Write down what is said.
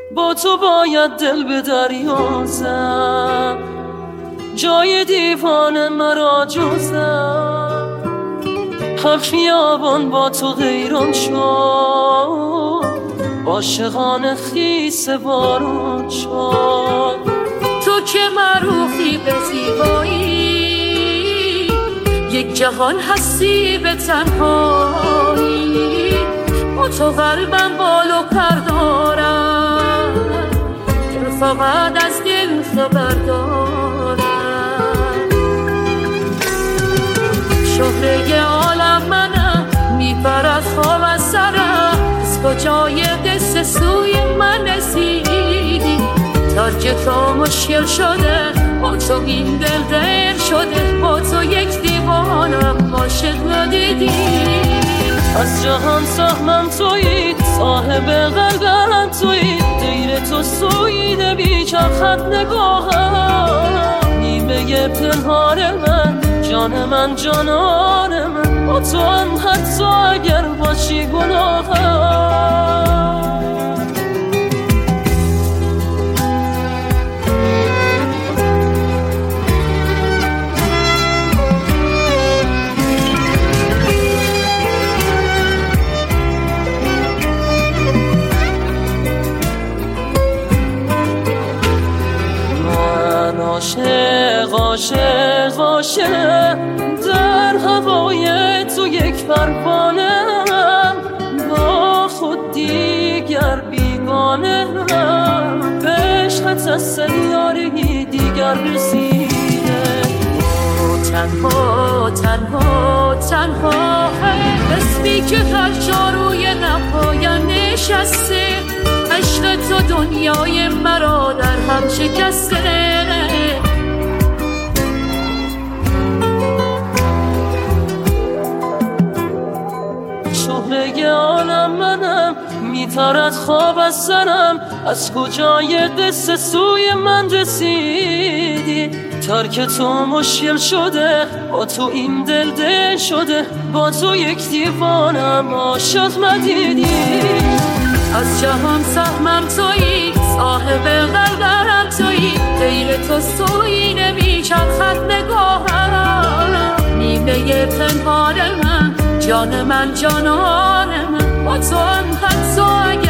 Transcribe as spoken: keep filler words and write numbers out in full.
با تو باید دل به دریا زد، جای دیوانه مرا جزم، هر خیابان با تو غیران شد، عاشقان خیس باران شد. تو که معروفی به زیبایی، یک جهان هستی به تنهایی، با تو قلبم بال و پر دارم، دل فقط از دل خبر دارم. شهره عالم منم، میپرد خواب از سرم، از کجای قصه سوی من رسیدی، ترک تو مشکل شده، با تو این دل دیر شده، با تو یک دیوانم عاشق ندیدی. از جهان سهمم تویی، صاحب قلبم تویی، دیر تو سویده بیچرخت نگاهم، نیمه پنهان من، جان من جانان من، با تو هم حتی اگر باشی گناهم. عاشق عاشق عاشق در هوای تو یک پروانه‌ام، با خود دیگر بیگانه‌ام، به عشقت از سیاره‌ای دیگر رسیده. تنها تنها تنها اسمی که هر جا روی نپایم نشسته، عشق تو دنیای مرا در هم شکسته. شهره عالم منم، میپرد خواب از سرم، از کجای قصه سوی من رسیدی، ترک تو مشکل شده، با تو این دل دل شده، با تو یک دیوانم عاشق ندیدی. از جهان سهمم تویی، صاحب قلبم تویی، غیر تو سوی نمیچرخد نگاهم، نیمه پنهان من، جان من جانان من، با تو هم حتی